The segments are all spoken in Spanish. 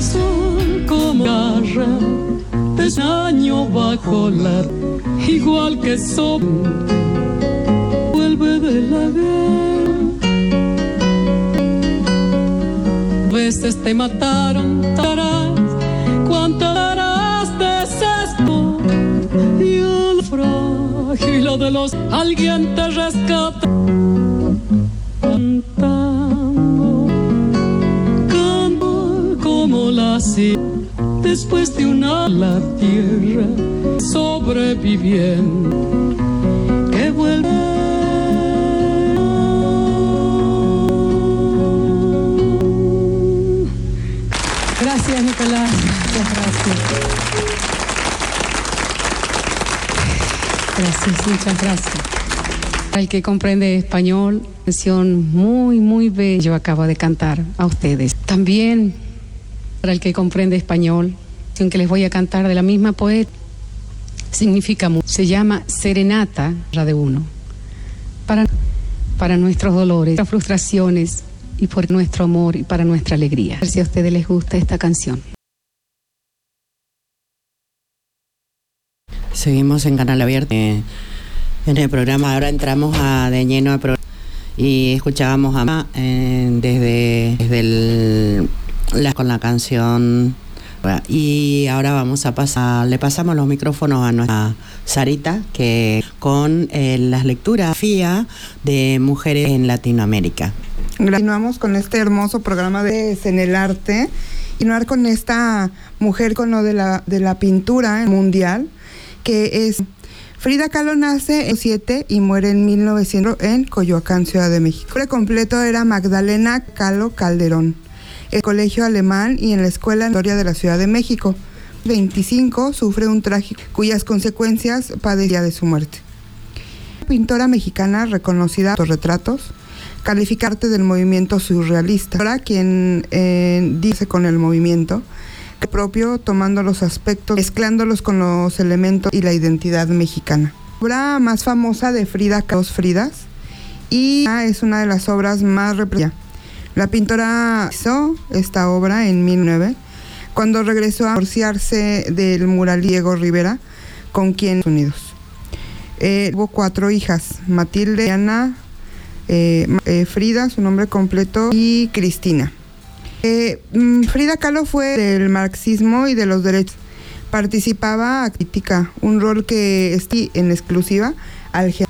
sol como garra, desaño bajo la, igual que sol, vuelve de la guerra. Veces te mataron, tarás, cuántas darás de cesto, y el frágil de los, alguien te rescata. Canto como la sierra, después de una la tierra, sobreviviendo, que vuelve. Gracias, Nicolás. Muchas gracias. Gracias, muchas gracias. Para el que comprende español, canción muy, muy bella yo acabo de cantar a ustedes. También para el que comprende español, canción que les voy a cantar de la misma poeta, significa mucho. Se llama Serenata de Uno. Para nuestros dolores, nuestras frustraciones, y por nuestro amor y para nuestra alegría. A ver si a ustedes les gusta esta canción. Seguimos en Canal Abierto. En el programa ahora entramos de lleno al programa y escuchábamos a con la canción. Y ahora vamos a pasar, le pasamos los micrófonos a nuestra Sarita, que con las lecturas de mujeres en Latinoamérica. Continuamos con este hermoso programa de En el Arte, continuar con esta mujer con lo de la pintura mundial, que es Frida Kahlo. Nace en 7 y muere en 1900 en Coyoacán, Ciudad de México. El nombre completo era Magdalena Kahlo Calderón. El colegio alemán y en la escuela de historia de la Ciudad de México. 25 sufre un trágico cuyas consecuencias padecía de su muerte. Pintora mexicana reconocida por sus retratos, califica arte del movimiento surrealista. Ahora quien dice con el movimiento propio, tomando los aspectos, mezclándolos con los elementos y la identidad mexicana. La obra más famosa de Frida, Dos Fridas, y es una de las obras más representativas. La pintora hizo esta obra en 2009, cuando regresó a divorciarse del muralista Diego Rivera, con quien Unidos. Tuvo 4 hijas: Matilde, Ana, Frida, su nombre completo, y Cristina. Frida Kahlo fue del marxismo y de los derechos. Participaba crítica, un rol que está en exclusiva al género.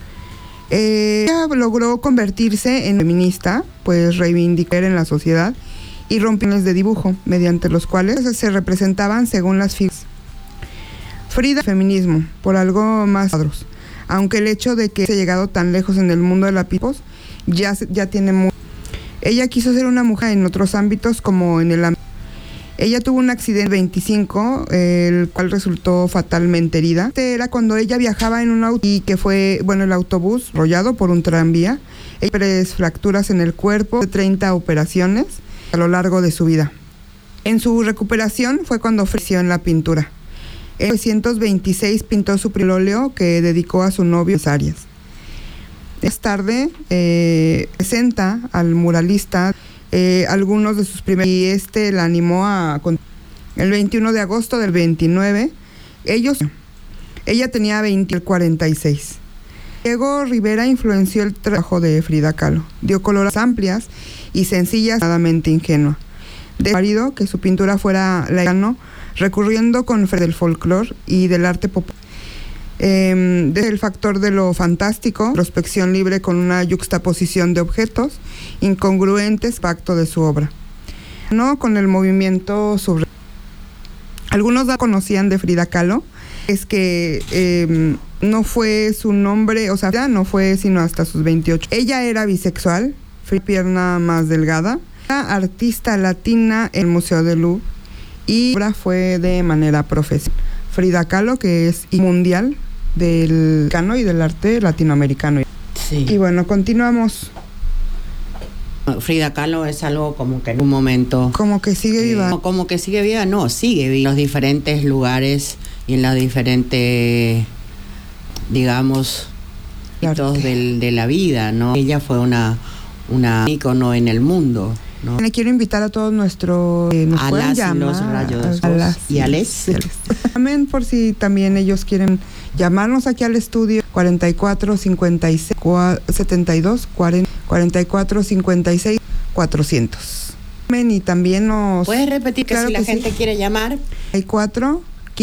Ella logró convertirse en feminista, pues reivindicar en la sociedad y romperles de dibujo, mediante los cuales se representaban según las figuras. Frida, feminismo, por algo más cuadros. Aunque el hecho de que haya llegado tan lejos en el mundo de la pintura ya tiene mucho. Ella quiso ser una mujer en otros ámbitos, como en el ámbito. Ella tuvo un accidente 25, el cual resultó fatalmente herida. Era cuando ella viajaba en un auto y que fue, el autobús arrollado por un tranvía. Ella tuvo 3 fracturas en el cuerpo, 30 operaciones a lo largo de su vida. En su recuperación fue cuando ofreció en la pintura. En 1926 pintó su primer óleo que dedicó a su novio Arias. Más tarde presenta al muralista algunos de sus primeros, y la animó a... El 21 de agosto del 29, ella tenía 46. Diego Rivera influenció el trabajo de Frida Kahlo. Dio colores amplias y sencillas, nadamente ingenua. De marido que su pintura fuera laicano, recurriendo con del folclore y del arte popular. Desde el factor de lo fantástico, prospección libre con una yuxtaposición de objetos incongruentes, pacto de su obra. No con el movimiento sobre. Algunos conocían de Frida Kahlo, es que no fue su nombre, no fue sino hasta sus 28. Ella era bisexual, pierna más delgada, era artista latina en el Museo del Louvre y la obra fue de manera profesional. Frida Kahlo, que es mundial del cano y del arte latinoamericano. Sí. Y bueno, continuamos. Frida Kahlo es algo como que en un momento... Como que sigue viva. No, como que sigue viva, no, sigue viva en los diferentes lugares y en las diferentes, digamos, hitos de la vida, ¿no? Ella fue una ícono en el mundo. ¿no? Le quiero invitar a todos nuestros nos A pueden las y llamar, los rayos a las y a les. Amén, por si también ellos quieren llamarnos aquí al estudio 44 56 72 40 44 56 400. Amén, y también nos ¿Puedes repetir que claro si la que gente sí. quiere llamar? 44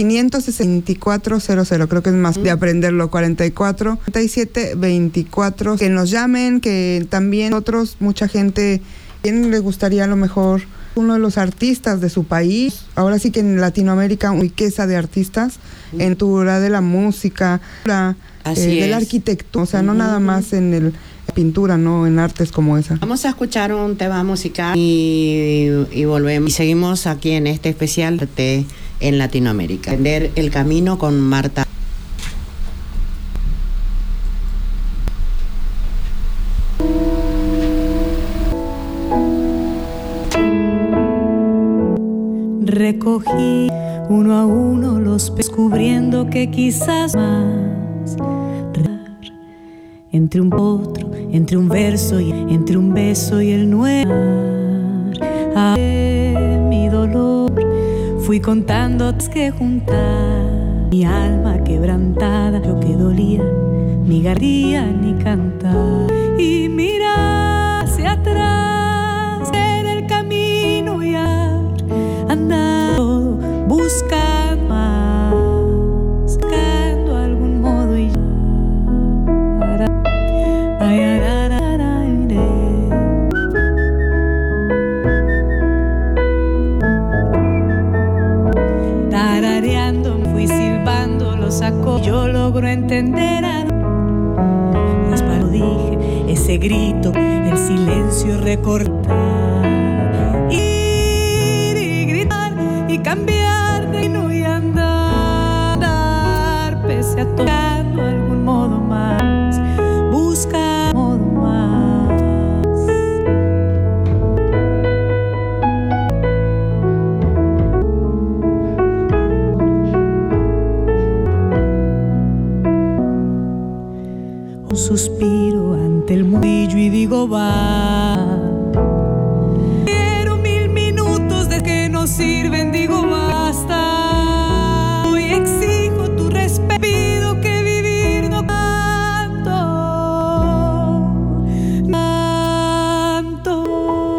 56400, creo que es más de aprenderlo, 44 37 24, que nos llamen, que también otros, mucha gente, bien les gustaría a lo mejor uno de los artistas de su país, ahora sí que en Latinoamérica, una riqueza de artistas, en cultura de la música, de la arquitectura, o sea, no nada más en el pintura, no en artes como esa. Vamos a escuchar un tema musical y volvemos. Y seguimos aquí en este especial Arte en Latinoamérica. Aprender el camino con Marta. Recogí uno a uno los descubriendo que quizás más entre un otro, entre un verso y entre un beso y el nuevo. A mi dolor fui contando que juntar mi alma quebrantada, yo que dolía, ni gardía ni cantar. Y mira hacia atrás en el camino y andar buscando más, buscando algún modo y tarareando fui silbando lo sacó, yo logro entender las palabras dije, ese grito, el silencio recortar y gritar y cambiar de no y andar pese a tocando algún modo más, buscar modo más. Un suspiro ante el mundillo y digo va. Quiero 1000 minutos de que no sirven, digo basta. Hoy exijo tu respeto, pido que vivir no canto, canto.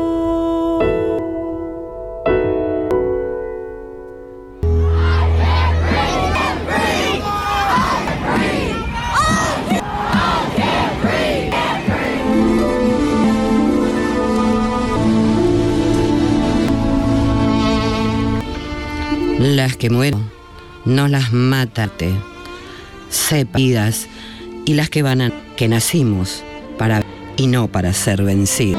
Las que mueren no las mátate, sepidas, y las que van a que nacimos para y no para ser vencidos.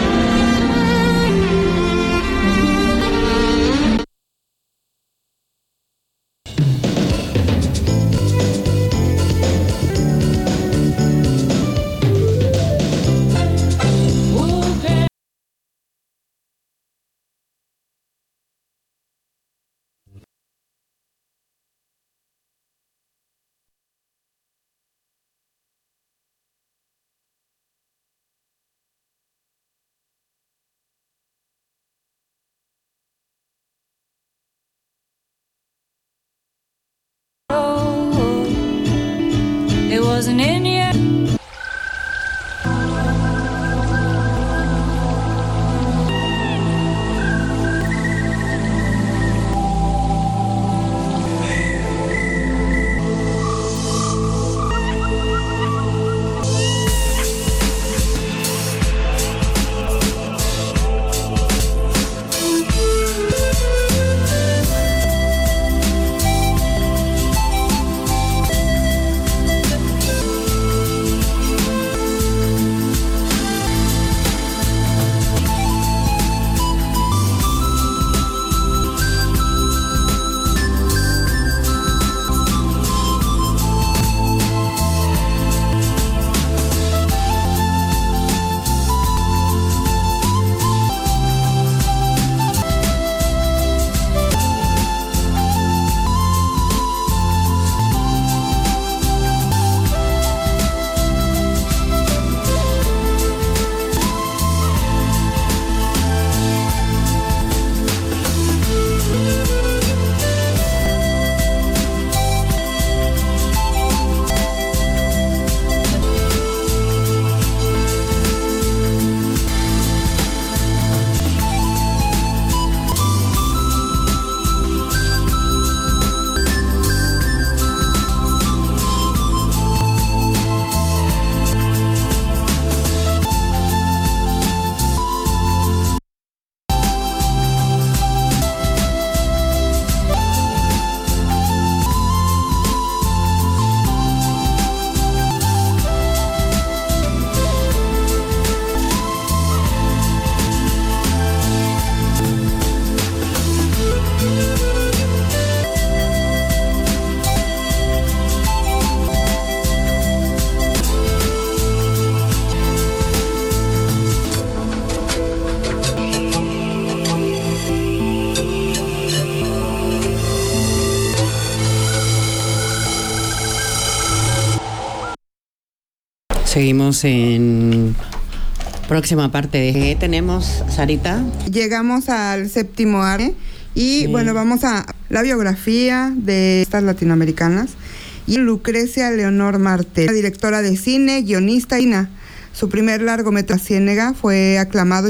It wasn't in your Seguimos en próxima parte de ¿qué tenemos, Sarita? Llegamos al séptimo arte y bueno, vamos a la biografía de estas latinoamericanas. Y Lucrecia Leonor Martel, directora de cine, guionista y su primer largometraje, La Ciénaga, fue aclamado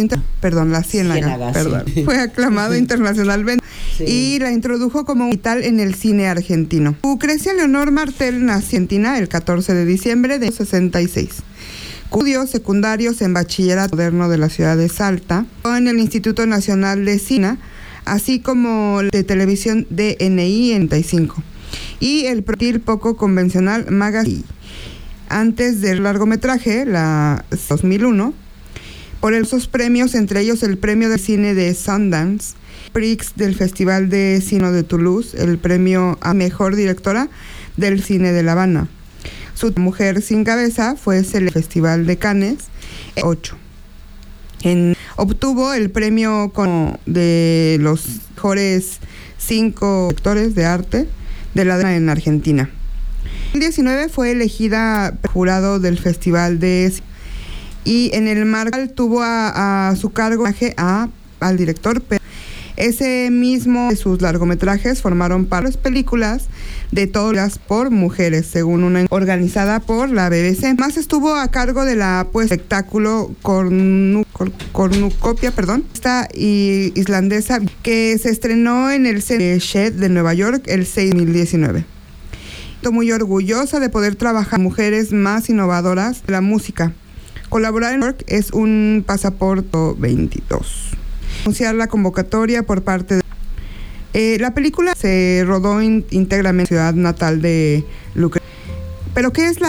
fue aclamado internacionalmente y la introdujo como vital en el cine argentino. Lucrecia Leonor Martel nació en Argentina el 14 de diciembre de 66. Estudios secundarios en bachillerato moderno de la ciudad de Salta, en el Instituto Nacional de Cine, así como de televisión DNI en 35. Y el perfil poco convencional Magazine. Antes del largometraje, la 2001, por esos premios, entre ellos el premio de cine de Sundance, Prix del Festival de Cine de Toulouse, el premio a Mejor Directora del Cine de La Habana. Su Mujer sin Cabeza fue el Festival de Cannes, 8. Obtuvo el premio de los mejores 5 directores de arte de la en Argentina. En 2019 fue elegida jurado del Festival de Cine y en el marco tuvo a su cargo al director. Ese mismo de sus largometrajes formaron parte de las películas de todas por mujeres, según una organizada por la BBC. Más estuvo a cargo de la espectáculo Cornucopia, esta islandesa, que se estrenó en el Shed de Nueva York el 6 de 2019. Estoy muy orgullosa de poder trabajar con mujeres más innovadoras de la música. Colaborar en New York es un pasaporte 22. Anunciar la convocatoria por parte de... la película se rodó íntegramente en la ciudad natal de Lucrecia. ¿Pero qué es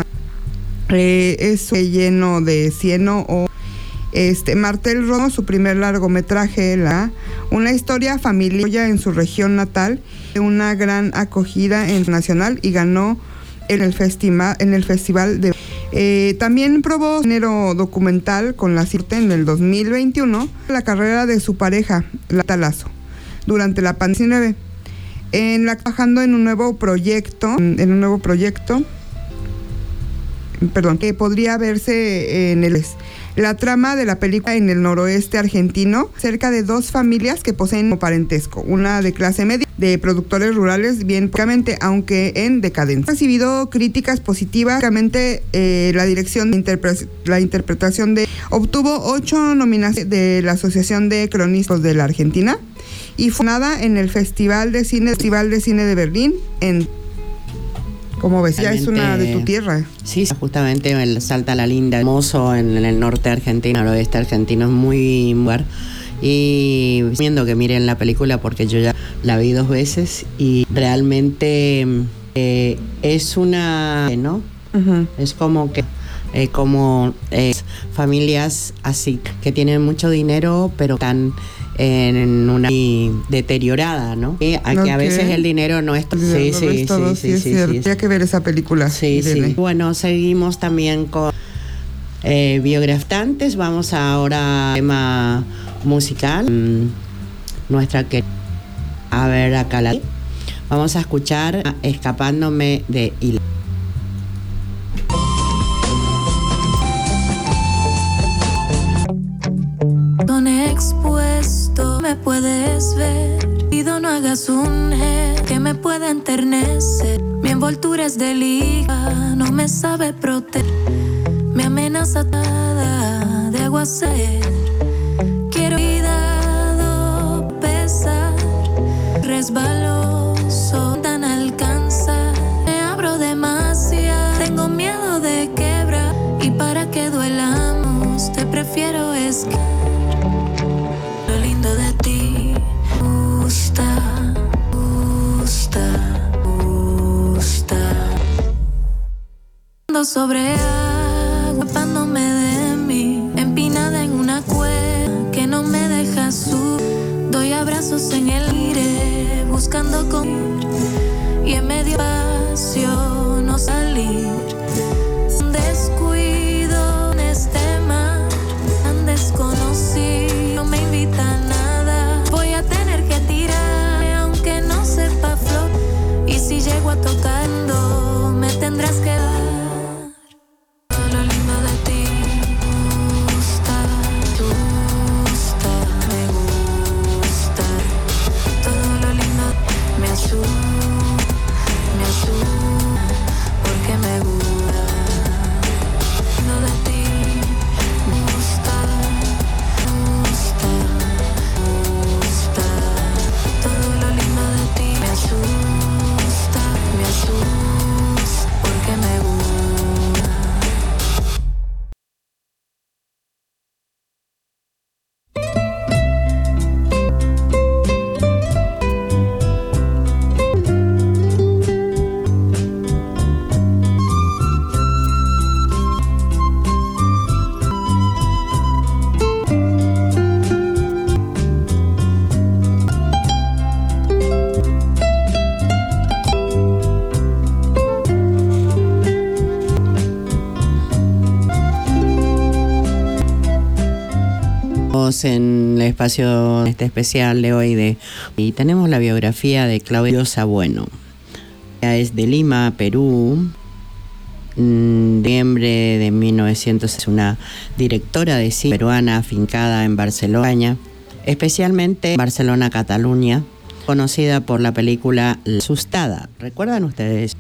es lleno de cieno o... Martel rodó su primer largometraje, una historia familiar en su región natal, una gran acogida internacional y ganó en el festival de... también probó género documental con La Cirte en el 2021, la carrera de su pareja, Lata Lazo, durante la pandemia. Trabajando en un nuevo proyecto, que podría verse en la trama de la película en el noroeste argentino, cerca de 2 familias que poseen un parentesco, una de clase media, de productores rurales, bien pocamente, aunque en decadencia. Ha recibido críticas positivas, la dirección de la interpretación obtuvo 8 nominaciones de la Asociación de Cronistas de la Argentina y fue nada en el Festival de Cine de Berlín ¿Cómo ves? Ya es una de tu tierra. Sí, justamente el Salta la Linda, hermoso en el norte argentino, noroeste argentino, es muy lugar. Y recomiendo que miren la película porque yo ya la vi 2 veces y realmente es una, ¿no? Uh-huh. Es como que familias así que tienen mucho dinero pero están en una deteriorada, ¿no? Que a veces el dinero no es todo. Sí, Hay que ver esa película. Sí. Bueno, seguimos también con biograftantes. Vamos ahora al tema musical. Nuestra que acá vamos a escuchar Escapándome de Hila. Expuesto, me puedes ver. Pido no hagas un que me pueda enternecer. Mi envoltura es de liga, no me sabe proteger. Me amenaza de aguacero. Quiero cuidado, pesar, resbaloso, tan alcanza. Me abro demasiado, tengo miedo de quebrar. Y para que duelamos, te prefiero escapar. De ti gusta ando sobre agua, escapándome de mí, empinada en una cueva que no me deja subir. Doy abrazos en el aire, buscando con y en medio espacio no salir. Un descuido en este mar tan desconocido me invita a nada. Voy a tener que tirarme aunque no sepa flor. Y si llego a tocando me tendrás que dar. Tenemos en el espacio este especial de hoy y tenemos la biografía de Claudia Llosa Bueno. Ella es de Lima, Perú. En noviembre de 1900 es una directora de cine peruana afincada en Barcelona, especialmente en Barcelona, Cataluña, conocida por la película La Asustada. ¿Recuerdan ustedes?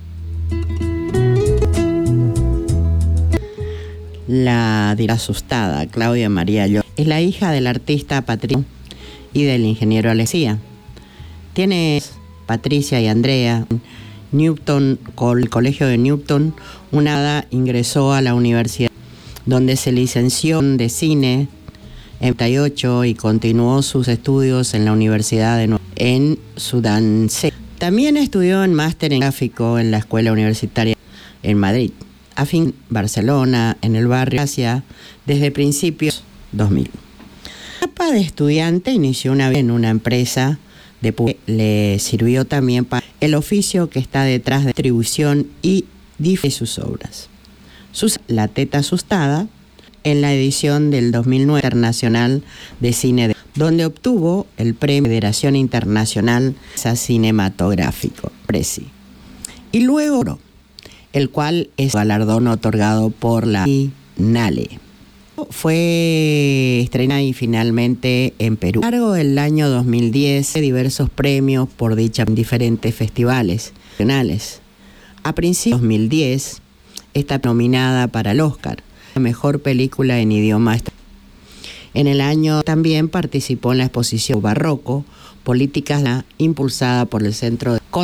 La Asustada, Claudia María Llosa, es la hija del artista Patricio y del ingeniero Alexia. Tiene Patricia y Andrea. Newton, con el colegio de Newton, una ingresó a la universidad, donde se licenció de cine en 1998 y continuó sus estudios en la Universidad en Sudán. También estudió en máster en gráfico en la Escuela Universitaria en Madrid, en Barcelona, en el barrio Asia, desde principios 2000. La etapa de estudiante inició en una empresa le sirvió también para el oficio que está detrás de distribución y difusión de sus obras. La Teta Asustada, en la edición del 2009 Internacional de Cine, donde obtuvo el Premio Federación Internacional Cinematográfico, PRECI. Y luego, el cual es un galardón otorgado por la Bienale. Fue estrenada y finalmente en Perú. A lo largo del año 2010, diversos premios por dicha en diferentes festivales nacionales. A principios de 2010, está nominada para el Oscar, la mejor película en idioma extranjero. En el año también participó en la exposición Barroco, políticas impulsada por el Centro de